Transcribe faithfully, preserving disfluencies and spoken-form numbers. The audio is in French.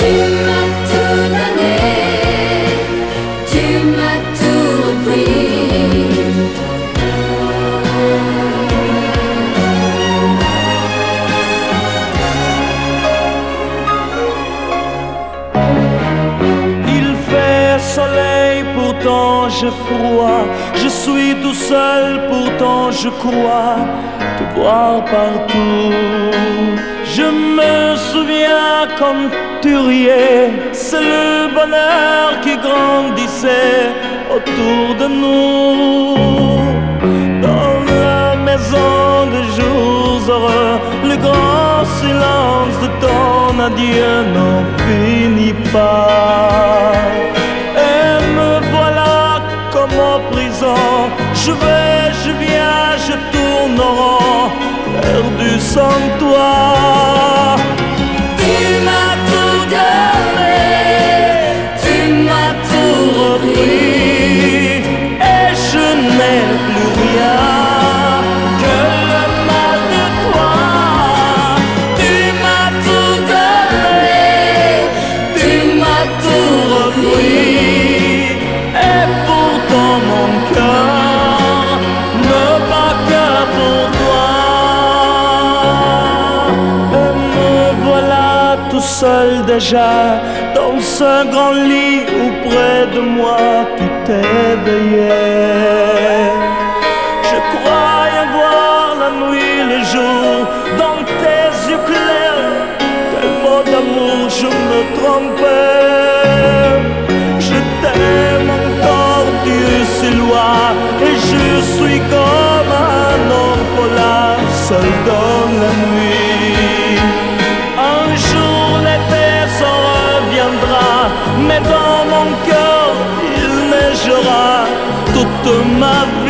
Tu m'as tout donné, tu m'as tout repris. Il fait soleil, pourtant j'ai froid. Je suis tout seul, pourtant je crois te voir partout. Je me souviens quand tu riais, c'est le bonheur qui grandissait autour de nous. Dans la maison des jours heureux, le grand silence de ton adieu n'en finit pas. Et me voilà comme en prison, je vais, je viens, je tourne en rond, perdu sans toi. Tu m'as tout donné, tu m'as tout repris, Et je n'ai plus rien que le mal de toi. tu m'as tout donné, tu m'as tout repris. Et pourtant mon cœur ne bat que pour toi. Et me voilà tout seul déjà dans ce grand lit où près de moi tu t'éveillais. Je croyais voir la nuit, le jour dans tes yeux clairs. Quel mot d'amour, je me trompais. Je t'aime encore, Dieu c'est loi, et je suis comme un orphelin seul dans la nuit. Un jour l'été s'en reviendra, mais dans mon cœur il neigera toute ma vie.